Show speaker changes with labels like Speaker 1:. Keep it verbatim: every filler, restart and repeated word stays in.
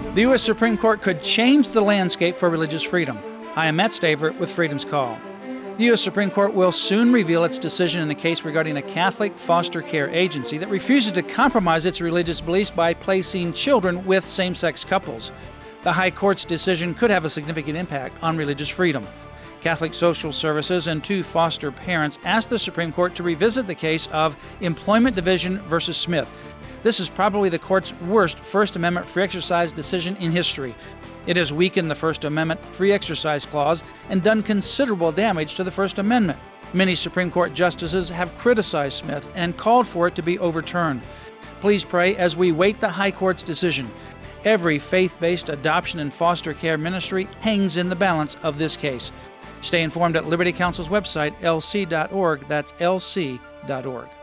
Speaker 1: The U S Supreme Court could change the landscape for religious freedom. I am Matt Staver with Freedom's Call. The U S Supreme Court will soon reveal its decision in a case regarding a Catholic foster care agency that refuses to compromise its religious beliefs by placing children with same-sex couples. The High Court's decision could have a significant impact on religious freedom. Catholic Social Services and two foster parents asked the Supreme Court to revisit the case of Employment Division versus Smith. This is probably the court's worst First Amendment free exercise decision in history. It has weakened the First Amendment free exercise clause and done considerable damage to the First Amendment. Many Supreme Court justices have criticized Smith and called for it to be overturned. Please pray as we wait the High Court's decision. Every faith-based adoption and foster care ministry hangs in the balance of this case. Stay informed at Liberty Counsel's website, L C dot org. That's L C dot org.